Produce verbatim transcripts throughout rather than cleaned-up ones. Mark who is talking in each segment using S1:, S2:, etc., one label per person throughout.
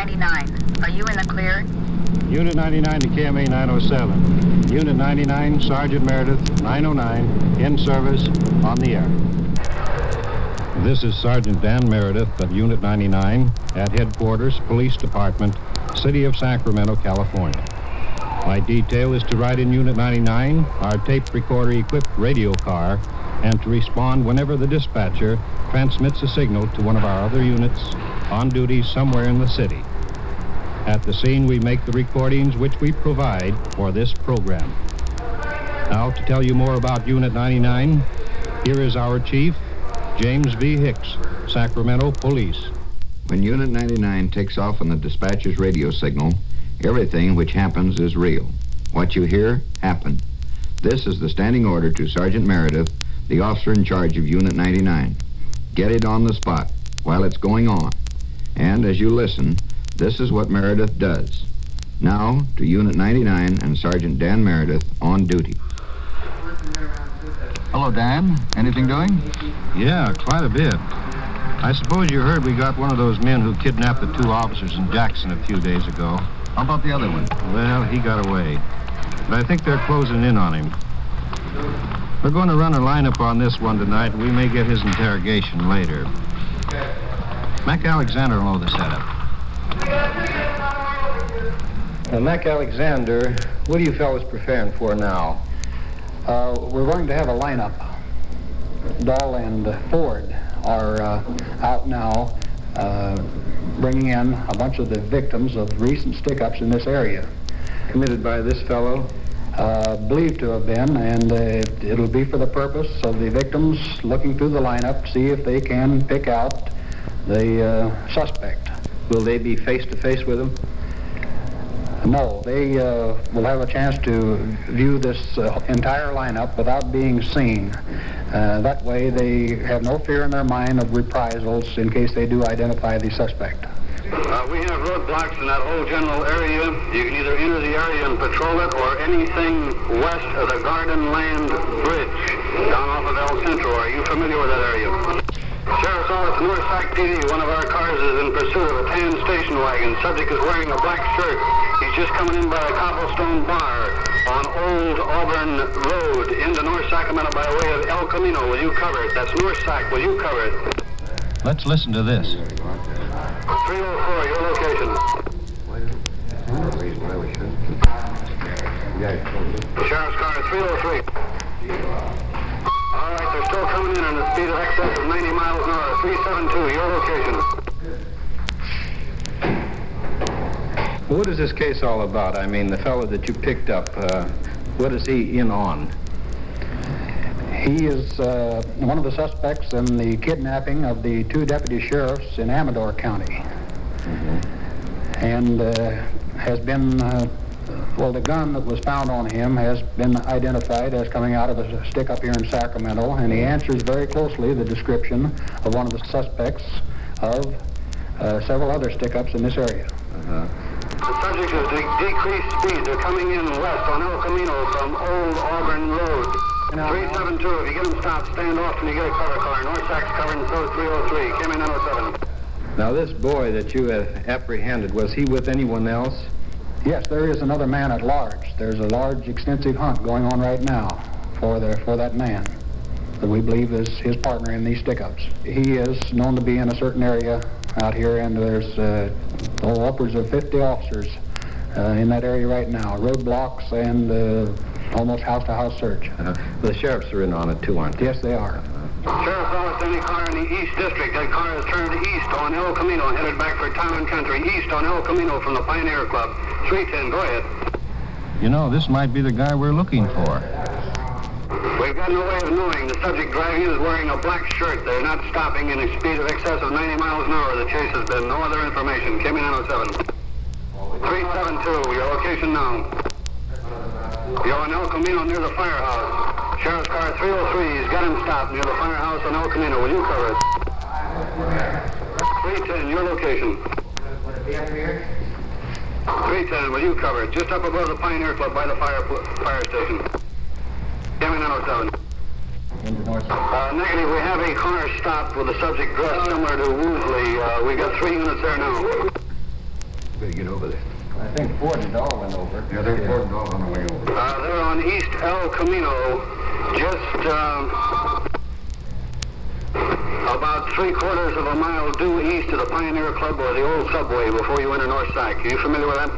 S1: ninety-nine. Are you in the clear?
S2: Unit ninety-nine to K M A nine oh seven. Unit ninety-nine, Sergeant Meredith, nine oh nine, in service, on the air. This is Sergeant Dan Meredith of Unit ninety-nine at Headquarters, Police Department, City of Sacramento, California. My detail is to ride in Unit ninety-nine, our tape recorder-equipped radio car, and to respond whenever the dispatcher transmits a signal to one of our other units on duty somewhere in the city. At the scene, we make the recordings which we provide for this program. Now, to tell you more about Unit ninety-nine, here is our chief, James V. Hicks, Sacramento Police.
S3: When Unit ninety-nine takes off on the dispatcher's radio signal, everything which happens is real. What you hear, happened. This is the standing order to Sergeant Meredith, the officer in charge of Unit ninety-nine. Get it on the spot while it's going on. And as you listen, this is what Meredith does. Now to Unit ninety-nine and Sergeant Dan Meredith on duty.
S4: Hello, Dan. Anything doing?
S2: Yeah, quite a bit. I suppose you heard we got one of those men who kidnapped the two officers in Jackson a few days ago.
S4: How about the other one?
S2: Well, he got away. But I think they're closing in on him. We're going to run a lineup on this one tonight, and we may get his interrogation later. Mac Alexander will know the setup. Uh, Mac Alexander, what are you fellas preparing for now?
S5: Uh, we're going to have a lineup. Dahl and uh, Ford are uh, out now uh, bringing in a bunch of the victims of recent stick-ups in this area.
S2: Committed by this fellow?
S5: Uh, believed to have been, and uh, it, it'll be for the purpose of the victims looking through the lineup, see if they can pick out the uh, suspect.
S2: Will they be face-to-face with him?
S5: No, they uh, will have a chance to view this uh, entire lineup without being seen. Uh, that way they have no fear in their mind of reprisals in case they do identify the suspect.
S6: Uh, we have roadblocks in that whole general area. You can either enter the area and patrol it, or anything west of the Garden Land Bridge down off of El Centro. Are you familiar with that area? Sheriff's Office, North Sac P D. One of our cars is in pursuit of a tan station wagon. Subject is wearing a black shirt. He's just coming in by a cobblestone bar on Old Auburn Road into North Sacramento by way of El Camino. Will you cover it? That's North Sac. Will you cover it?
S2: Let's listen to this.
S6: three oh four, your location. The sheriff's car is three oh three. All right, they're still coming in at a speed of excess of ninety miles an hour. three seventy-two, your location.
S2: What is this case all about? I mean, the fellow that you picked up, uh, what is he in on?
S5: He is uh, one of the suspects in the kidnapping of the two deputy sheriffs in Amador County. Mm-hmm. And uh, has been, uh, well, the gun that was found on him has been identified as coming out of a stick-up here in Sacramento, and he answers very closely the description of one of the suspects of uh, several other stick-ups in this area.
S2: Uh-huh.
S6: The subject is de- decreased speed. They're coming in west on El Camino from Old Auburn Road. three seventy-two, if you get them stopped, stand off and you get a cover car. North Sac's covered, and so is three oh three. K M A nine oh seven.
S2: Now, this boy that you have apprehended, was he with anyone else?
S5: Yes, there is another man at large. There's a large, extensive hunt going on right now for the, for that man that we believe is his partner in these stick-ups. He is known to be in a certain area out here, and there's uh, oh, upwards of fifty officers uh, in that area right now. Roadblocks and uh, almost house-to-house search.
S2: Uh, the sheriffs are in on it too, aren't they?
S5: Yes, they are.
S6: Sheriff's Office, any car in the East District. That car is turned east on El Camino, headed back for Town and Country. East on El Camino from the Pioneer Club. three ten, go ahead.
S2: You know, this might be the guy we're looking for.
S6: We've got no way of knowing. The subject driving is wearing a black shirt. They're not stopping in a speed of excess of ninety miles an hour. The chase has been no other information. K M A nine oh seven. three seventy-two, your location now. You're on El Camino near the firehouse. Sheriff's car three oh three, he's got him stopped near the firehouse on El Camino. Will you cover it? three ten, your location. three ten, will you cover it? Just up above the Pioneer Club by the fire fire station. K M A nine oh seven. Uh, negative, we have a car stopped with a subject dressed similar to Woosley. Uh, we got three units there now.
S3: Better get over there.
S5: I think Ford and Dahl went over.
S3: Yeah, they're Ford and Dahl on the way over.
S6: Uh, they're on East El Camino, just um, about three quarters of a mile due east of the Pioneer Club or the old subway before you enter North Sac. Are you familiar with that?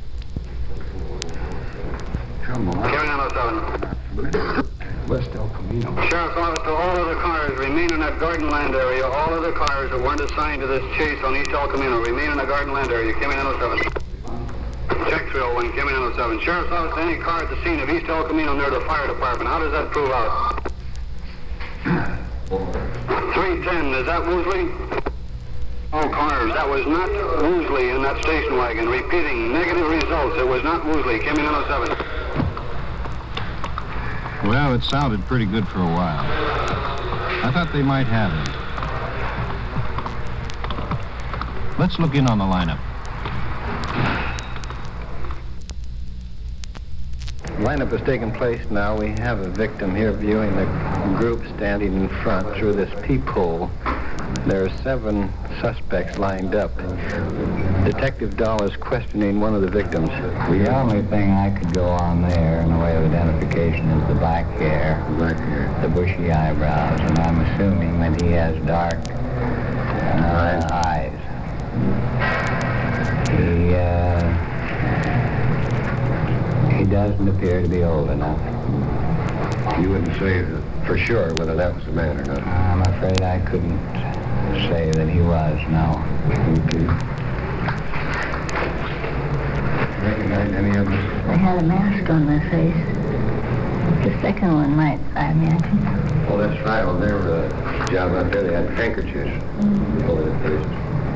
S3: Come on.
S6: Carry on, oh seven.
S3: West El Camino.
S6: Sheriff's office to all other cars remain in that garden land area. All other cars that weren't assigned to this chase on East El Camino remain in the garden land area. Carry on, oh seven. Check three oh one, Cammy nine oh seven. Sheriff's office to any car at the scene of East El Camino near the fire department. How does that prove out? three ten, is that Woosley? All cars, that was not Woosley in that station wagon. Repeating, negative results. It was not Woosley. Cammy nine oh seven.
S2: Well, it sounded pretty good for a while. I thought they might have him. Let's look in on the lineup.
S5: Lineup has taken place now. We have a victim here viewing the group standing in front through this peephole. There are seven suspects lined up. Detective Dahl is questioning one of the victims.
S7: The only thing I could go on there in the way of identification is the black hair,
S3: Black hair.
S7: the bushy eyebrows, and I'm assuming that he has dark uh, eyes. He, uh, he doesn't appear to be old enough.
S3: You wouldn't say uh, for sure whether that was the man or not.
S7: I'm afraid I couldn't say that he was, no.
S3: Okay. Recognize any of them?
S8: They had a mask on their face. The second one might, I imagine.
S3: Oh, that's right. On their uh, job out there, they had handkerchiefs
S8: Mm-hmm.
S3: over their faces.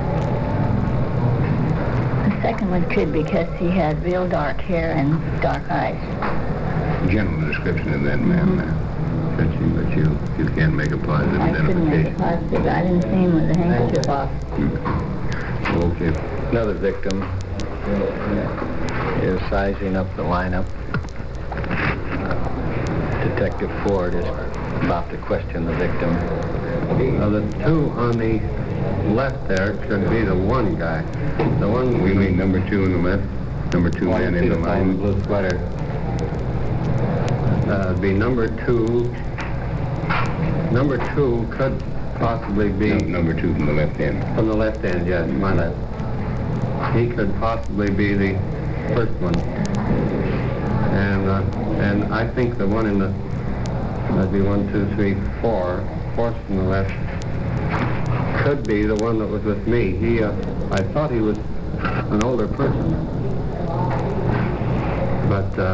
S8: The second one could because he had real dark hair and dark eyes.
S3: General description of that man,
S8: Mhm.
S3: uh, but you, but you, you can't make a positive
S8: I couldn't make it
S3: identification.
S8: positive. I didn't see him with the handkerchief off.
S3: Okay.
S5: Another victim is sizing up the lineup. Detective Ford is about to question the victim.
S9: Uh, the two on the left there could be the one guy. The one
S3: We mean number two in the left, number two man in the line.
S9: blue sweater. Uh, be number two. Number two could possibly be
S3: No, number two from the left end.
S9: from the left end. Yes, my left. He could possibly be the first one. And uh, and I think the one in the that'd be one, two, three, four. Fourth from the left could be the one that was with me. He, uh, I thought he was an older person, but uh,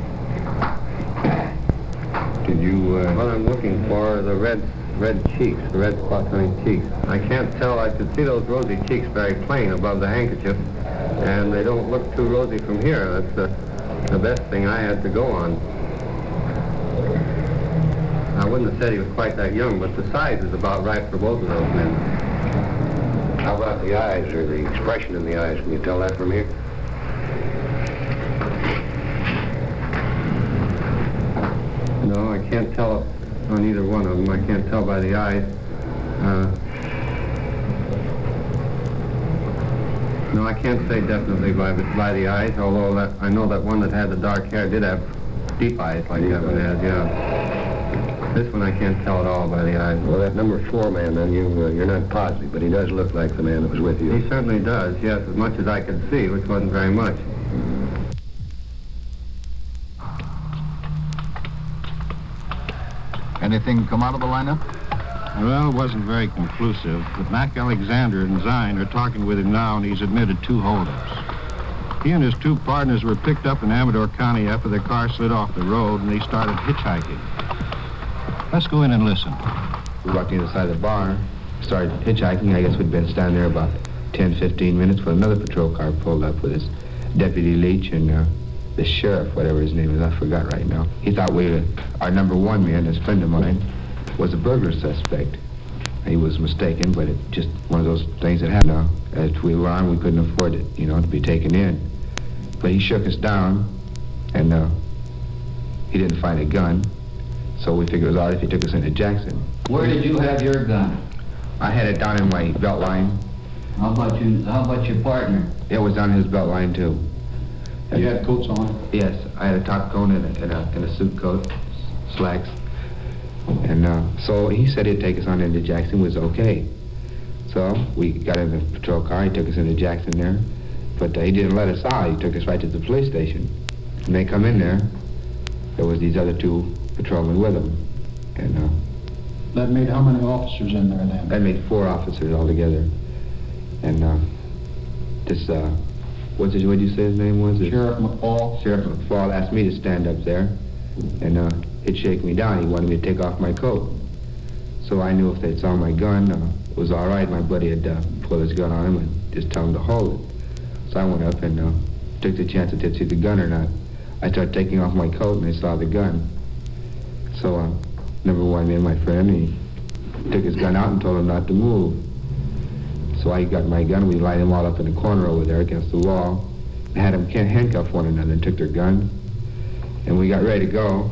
S3: Did you, uh,
S9: what I'm looking for are the red, red cheeks, the red spots on his cheeks. I can't tell. I could see those rosy cheeks very plain above the handkerchief, and they don't look too rosy from here. That's the, the best thing I had to go on. I wouldn't have said he was quite that young, but the size is about right for both of those men.
S3: how about the eyes or the expression in the eyes? Can you tell that from here?
S9: No, I can't tell on either one of them. I can't tell by the eyes. Uh, no, I can't say definitely by the, by the eyes, although that, I know that one that had the dark hair did have deep eyes like that one has, yeah. This one I can't tell at all by the eyes.
S3: Well, that number four man, then, you, uh, you're not positive, but he does look like the man that was with you.
S9: He certainly does, yes, as much as I could see, which wasn't very much.
S4: Anything come out of the lineup?
S2: Well, it wasn't very conclusive, but Mac Alexander and Zine are talking with him now, and he's admitted two holdups. He and his two partners were picked up in Amador County after their car slid off the road, and they started hitchhiking. Let's go in and listen.
S10: We walked in the side of the bar, started hitchhiking. I guess we'd been standing there about ten, fifteen minutes when another patrol car pulled up with his Deputy Leach and uh, the sheriff, whatever his name is, I forgot right now. He thought we, our number one man, this friend of mine, was a burglar suspect. He was mistaken, but it just one of those things that happened. Now, as we were on, we couldn't afford it, you know, to be taken in. But he shook us down, and uh, he didn't find a gun, so we figured it was all right if he took us into Jackson.
S7: Where did you have your gun?
S10: I had it down in my belt line,
S7: How about you? How about your partner?
S10: It was on his belt line too.
S5: You had coats on?
S10: Yes, I had a top coat and a, and a, and a suit coat, slacks. And uh, so he said he'd take us on into Jackson, was okay. So we got in the patrol car, he took us into Jackson there. But uh, he didn't let us out, he took us right to the police station. When they come in there, there was these other two patrolmen with them. And uh,
S5: That made how many officers in there then?
S10: that made four officers altogether. And uh, this, uh, what's his, what did you say his name was?
S5: Sheriff McFall?
S10: Sheriff McFall asked me to stand up there, and uh, he'd shake me down. He wanted me to take off my coat. So I knew if they saw my gun, uh, it was all right. My buddy had uh, pulled his gun on him and just tell him to hold it. So I went up and uh, took the chance that they'd see the gun or not. I started taking off my coat, and they saw the gun. So uh, number one, me and my friend, he took his gun out and told him not to move. So I got my gun, we lined them all up in the corner over there against the wall, and had them handcuff one another and took their guns. And we got ready to go.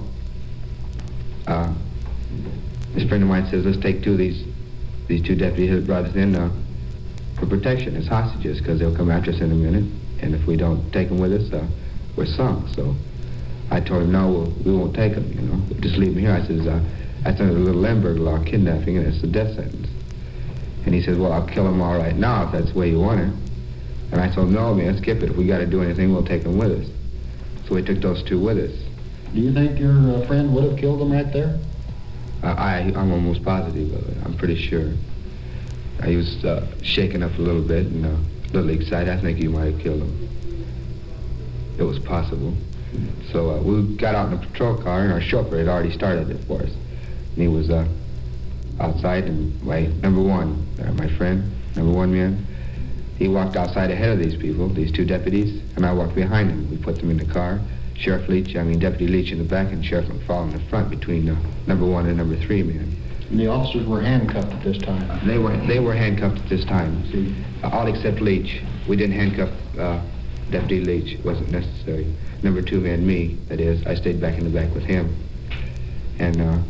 S10: Uh, this friend of mine says, let's take two of these, these two deputies that brought us in uh, for protection as hostages, because they'll come after us in a minute, and if we don't take them with us, uh, we're sunk. So I told him, no, we'll, we won't take them, you know, just leave them here. I says, uh, that's under the Little Lemberg law, kidnapping, and it's a death sentence. And he says, well, I'll kill them all right now if that's the way you want it. And I told him, no, man, skip it. If we got to do anything, we'll take them with us. So we took those two with us.
S5: Do you think your uh, friend would have killed them right there?
S10: Uh, I, I'm almost positive of it. I'm pretty sure. Uh, he was uh, shaken up a little bit and uh, a little excited. I think he might have killed him. It was possible. So uh, we got out in the patrol car, and our chauffeur had already started it for us. And he was uh, outside, and my number one, uh, my friend, number one man, he walked outside ahead of these people, these two deputies, and I walked behind him. We put them in the car. Sheriff Leach, I mean Deputy Leach in the back, and Sheriff McFall in the front between uh, number one and number three men.
S5: And the officers were handcuffed at this time?
S10: They were they were handcuffed at this time. See, uh, all except Leach. We didn't handcuff uh, Deputy Leach. It wasn't necessary. Number two man, me, that is, I stayed back in the back with him. And uh,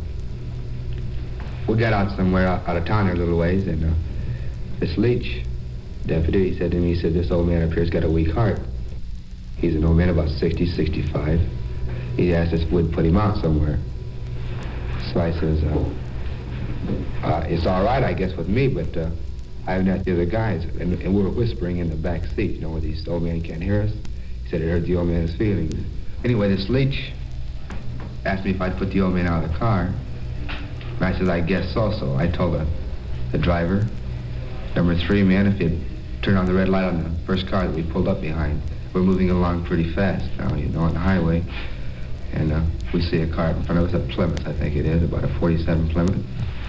S10: we got out somewhere out, out of town there a little ways, and uh, this Leach deputy, he said to me, he said, this old man up here's got a weak heart. He's an old man, about sixty, sixty-five. He asked us if we'd put him out somewhere. So I says, uh, uh, it's all right, I guess, with me, but uh, I haven't asked the other guys. And, and we were whispering in the back seat, you know, where these old men can't hear us. He said it hurt the old man's feelings. Anyway, this Leach asked me if I'd put the old man out of the car. And I said, I guess so. So I told the, the driver, number three man, if he'd turn on the red light on the first car that we pulled up behind. We're moving along pretty fast now, you know, on the highway. And uh, we see a car in front of us, a Plymouth, I think it is, about a forty-seven Plymouth.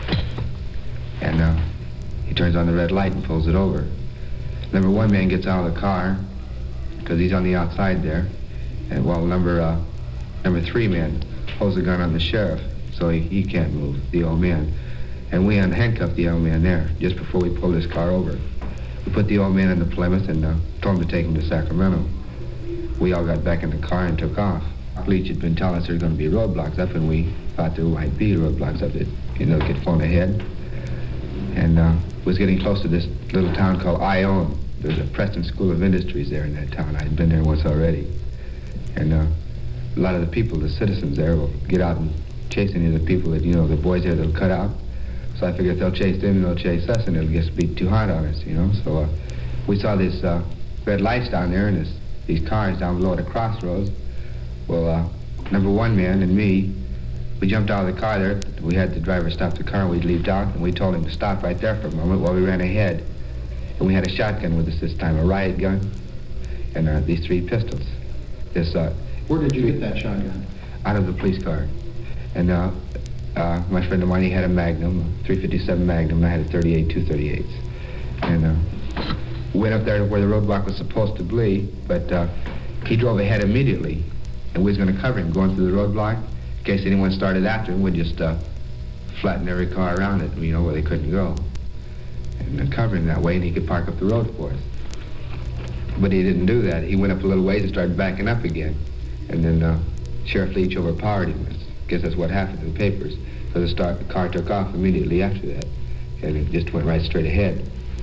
S10: And uh, he turns on the red light and pulls it over. Number one man gets out of the car, because he's on the outside there. And while number uh, number three man pulls the gun on the sheriff, so he, he can't move, the old man. And we unhandcuffed the old man there, just before we pulled his car over. We put the old man in the Plymouth and uh, told him to take him to Sacramento. We all got back in the car and took off. Leach had been telling us there were going to be roadblocks up, and we thought there might be roadblocks up that, you know, get flown ahead. And uh, was getting close to this little town called Ione. There's a Preston School of Industries there in that town. I'd been there once already. And uh, a lot of the people, the citizens there, will get out and chase any of the people that, you know, the boys there that'll cut out. So I figured if they'll chase them, they'll chase us, and it'll just be too hard on us, you know. So uh, we saw these uh, red lights down there, and this, these cars down below at the crossroads. Well, uh, number one man and me, we jumped out of the car there. We had the driver stop the car, and we leaped out, and we told him to stop right there for a moment while we ran ahead. And we had a shotgun with us this time, a riot gun, and uh, these three pistols. This. Uh,
S5: Where did you get that shotgun?
S10: Out of the police car. And uh, uh, my friend of mine, he had a Magnum, a three fifty-seven Magnum, and I had a thirty-eight, two thirty-eights. And uh, went up there to where the roadblock was supposed to be, but uh, he drove ahead immediately, and we was going to cover him going through the roadblock. In case anyone started after him, we'd just uh, flatten every car around it, you know, where they couldn't go. And then cover him that way, and he could park up the road for us. But he didn't do that. He went up a little ways and started backing up again. And then uh, Sheriff Leach overpowered him. I guess that's what happened in the papers. So the, start, the car took off immediately after that. And it just went right straight ahead.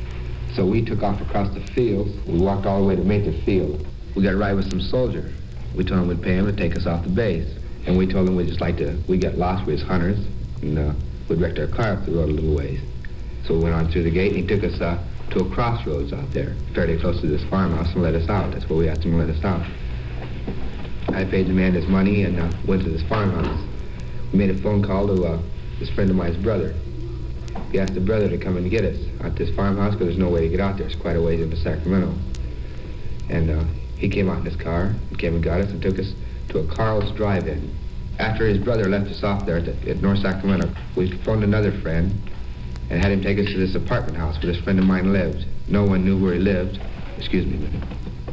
S10: So we took off across the field. We walked all the way to Mather Field. We got a ride with some soldiers. We told them we'd pay them to take us off the base. And we told them we'd just like to, we got lost, we was hunters, and uh, we'd wrecked our car up the road a little ways. So we went on through the gate, and he took us uh, to a crossroads out there, fairly close to this farmhouse, and let us out. That's where we asked him to let us out. I paid the man his money and uh, went to this farmhouse. We made a phone call to uh, this friend of mine's brother. He asked the brother to come and get us out this farmhouse because there's no way to get out there. It's quite a ways into Sacramento. And uh, he came out in his car and came and got us and took us to a Carl's Drive-In. After his brother left us off there at, the, at North Sacramento, we phoned another friend and had him take us to this apartment house where this friend of mine lived. No one knew where he lived. Excuse me a minute.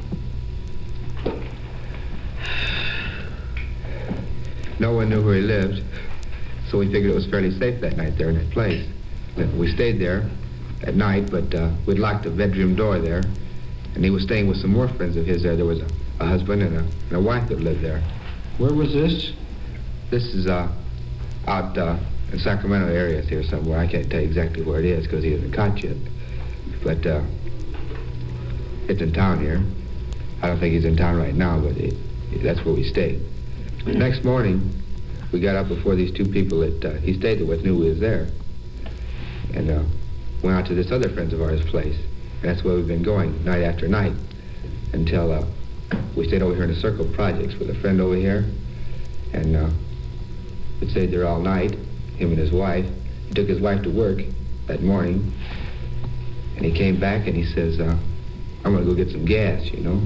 S10: No one knew where he lived, so we figured it was fairly safe that night there in that place. We stayed there at night, but uh, we'd locked the bedroom door there, and he was staying with some more friends of his there. There was a, a husband and a, and a wife that lived there.
S2: Where was this?
S10: This is uh, out uh, in Sacramento areas here somewhere. I can't tell you exactly where it is because he hasn't caught yet. But uh, it's in town here. I don't think he's in town right now, but it, that's where we stayed. The next morning, we got up before these two people that uh, he stayed with knew we was there. And uh, went out to this other friends of ours' place. And that's where we've been going night after night until uh, we stayed over here in the Circle Projects with a friend over here. And uh, we stayed there all night, him and his wife. He took his wife to work that morning. And he came back and he says, uh, I'm gonna go get some gas, you know.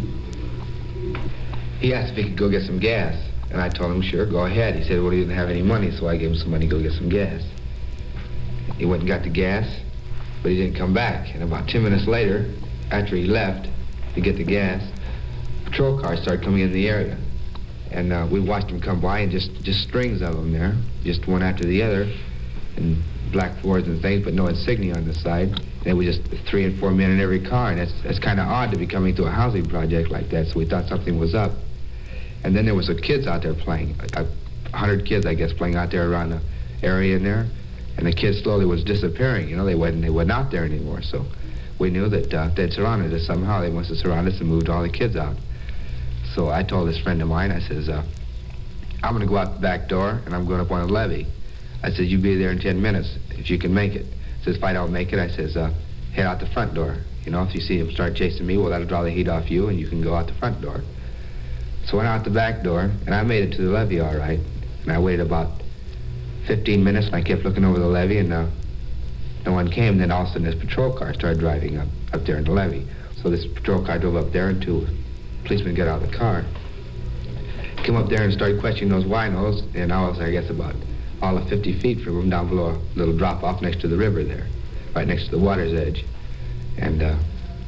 S10: He asked if he could go get some gas. And I told him, sure, go ahead. He said, well, he didn't have any money, so I gave him some money to go get some gas. He went and got the gas, but he didn't come back. And about ten minutes later, after he left to get the gas, patrol cars started coming in the area. And uh, we watched them come by, and just, just strings of them there, just one after the other, and black Fords and things, but no insignia on the side. And it was just three and four men in every car, and that's, that's kind of odd to be coming to a housing project like that, so we thought something was up. And then there was some kids out there playing, a, a hundred kids, I guess, playing out there around the area in there. And the kids slowly was disappearing. You know, they wasn't, they wasn't out there anymore. So we knew that uh, they'd surrounded us somehow. They must have surrounded us and moved all the kids out. So I told this friend of mine, I says, uh, I'm going to go out the back door, and I'm going up on a levee. I said, you be there in ten minutes, if you can make it. He says, if I don't make it, I says, uh, head out the front door. You know, if you see him start chasing me, well, that'll draw the heat off you, and you can go out the front door. So I went out the back door, and I made it to the levee all right. And I waited about fifteen minutes, and I kept looking over the levee, and uh, no one came. Then all of a sudden, this patrol car started driving up, up there in the levee. So this patrol car drove up there, and two policemen got out of the car. Came up there and started questioning those winos, and I was, I guess, about all of fifty feet from them down below a little drop-off next to the river there, right next to the water's edge. And uh,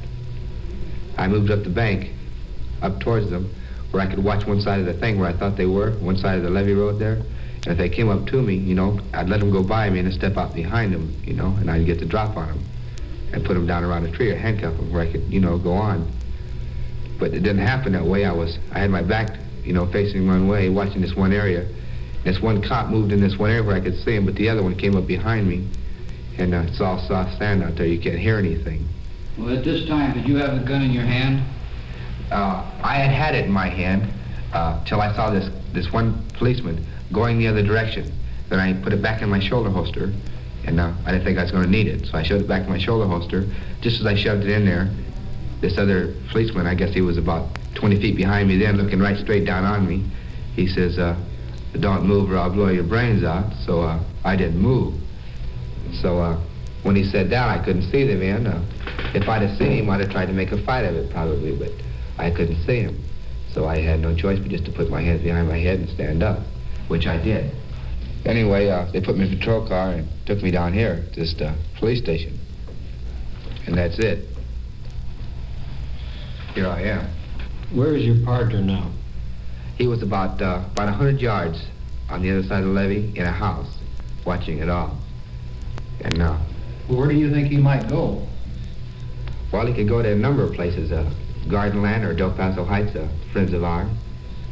S10: I moved up the bank, up towards them, where I could watch one side of the thing where I thought they were, one side of the levee road there. And if they came up to me, you know, I'd let them go by me and then step out behind them, you know, and I'd get the drop on them and put them down around a tree or handcuff them where I could, you know, go on. But it didn't happen that way. I was, I had my back, you know, facing one way, watching this one area. This one cop moved in this one area where I could see him, but the other one came up behind me. And uh, it's all soft sand out there. You can't hear anything.
S11: Well, at this time, did you have a gun in your hand?
S10: Uh, I had had it in my hand uh, till I saw this, this one policeman going the other direction. Then I put it back in my shoulder holster, and uh, I didn't think I was going to need it. So I shoved it back in my shoulder holster. Just as I shoved it in there, this other policeman, I guess he was about twenty feet behind me then, looking right straight down on me. He says, uh, don't move or I'll blow your brains out. So uh, I didn't move. So uh, when he said that, I couldn't see the man. Uh, if I'd have seen him, I'd have tried to make a fight of it probably, but I couldn't see him. So I had no choice but just to put my hands behind my head and stand up, which I did. Anyway, uh, they put me in a patrol car and took me down here to this uh, police station. And that's it. Here I am.
S2: Where is your partner now?
S10: He was about uh, about one hundred yards on the other side of the levee in a house, watching it all. And uh,
S11: well, where do you think he might go?
S10: Well, he could go to a number of places. Uh, Gardenland or Del Paso Heights, uh, friends of ours.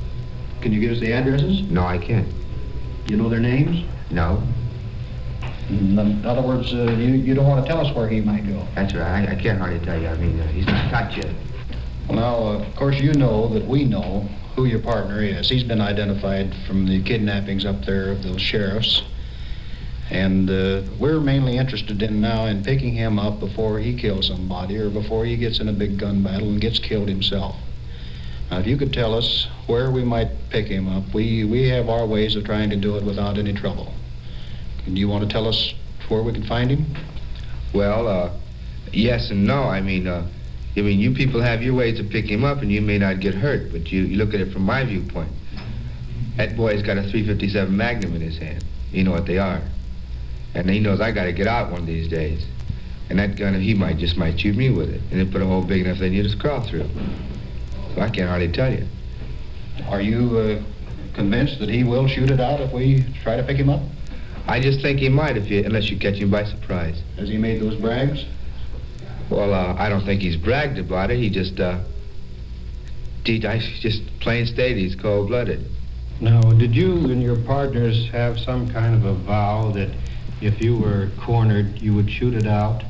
S11: Can you give us the addresses?
S10: No, I can't.
S11: You know their names?
S10: No.
S5: In other words, uh, you, you don't want to tell us where he might go.
S10: That's right. I, I can't hardly tell you. I mean, uh, he's not caught yet.
S5: Well, now, uh, of course, you know that we know who your partner is. He's been identified from the kidnappings up there of those sheriffs. And uh, we're mainly interested in now in picking him up before he kills somebody or before he gets in a big gun battle and gets killed himself. Now, if you could tell us where we might pick him up, we, we have our ways of trying to do it without any trouble. Do you want to tell us where we can find him?
S10: Well, uh, yes and no. I mean, uh, I mean, you people have your ways to pick him up, and you may not get hurt, but you, you look at it from my viewpoint. That boy's got a three fifty-seven Magnum in his hand. You know what they are. And he knows I got to get out one of these days. And that gun, he might just might shoot me with it, and then put a hole big enough they need to crawl through. So I can't hardly tell you.
S5: Are you uh, convinced that he will shoot it out if we try to pick him up?
S10: I just think he might, if you, unless you catch him by surprise.
S5: Has he made those brags?
S10: Well, uh, I don't think he's bragged about it. He just, uh, he, just plain state he's cold-blooded.
S2: Now, did you and your partners have some kind of a vow that if you were cornered, you would shoot it out?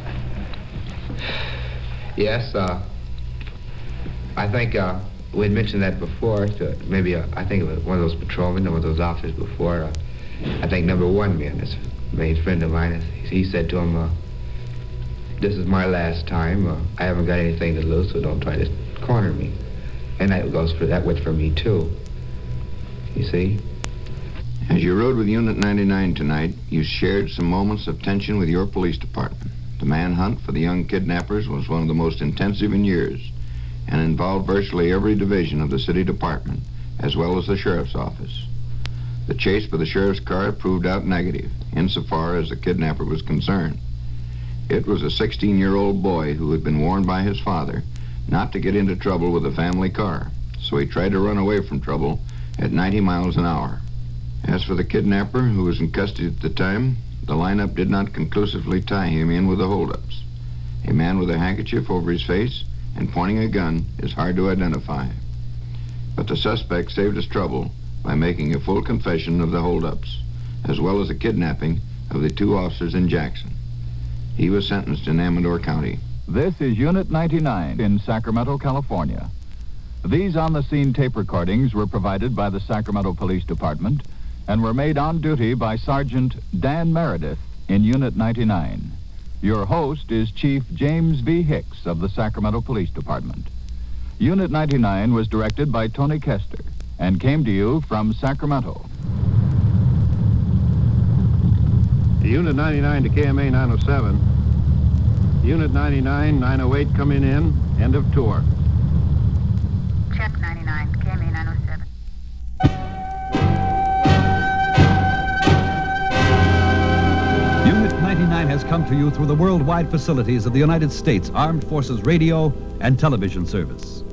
S10: Yes, uh, I think uh, we had mentioned that before. To maybe uh, I think it was one of those patrolmen, one of those officers before. Uh, I think number one man, this main friend of mine, he said to him, uh, "This is my last time. Uh, I haven't got anything to lose, so don't try to corner me." And that goes for that went for me too. You see.
S3: As you rode with Unit ninety-nine tonight, you shared some moments of tension with your police department. The manhunt for the young kidnappers was one of the most intensive in years and involved virtually every division of the city department, as well as the sheriff's office. The chase for the sheriff's car proved out negative, insofar as the kidnapper was concerned. It was a sixteen-year-old boy who had been warned by his father not to get into trouble with the family car, so he tried to run away from trouble at ninety miles an hour. As for the kidnapper, who was in custody at the time, the lineup did not conclusively tie him in with the holdups. A man with a handkerchief over his face and pointing a gun is hard to identify. But the suspect saved us trouble by making a full confession of the holdups, as well as the kidnapping of the two officers in Jackson. He was sentenced in Amador County.
S12: This is Unit ninety-nine in Sacramento, California. These on-the-scene tape recordings were provided by the Sacramento Police Department and were made on duty by Sergeant Dan Meredith in Unit ninety-nine. Your host is Chief James V. Hicks of the Sacramento Police Department. Unit ninety-nine was directed by Tony Kester and came to you from Sacramento.
S2: Unit ninety-nine to K M A nine oh seven. Unit ninety-nine, nine oh eight coming in. End of tour.
S1: Check ninety-nine, K M A nine oh seven.
S13: Unit ninety-nine has come to you through the worldwide facilities of the United States Armed Forces Radio and Television Service.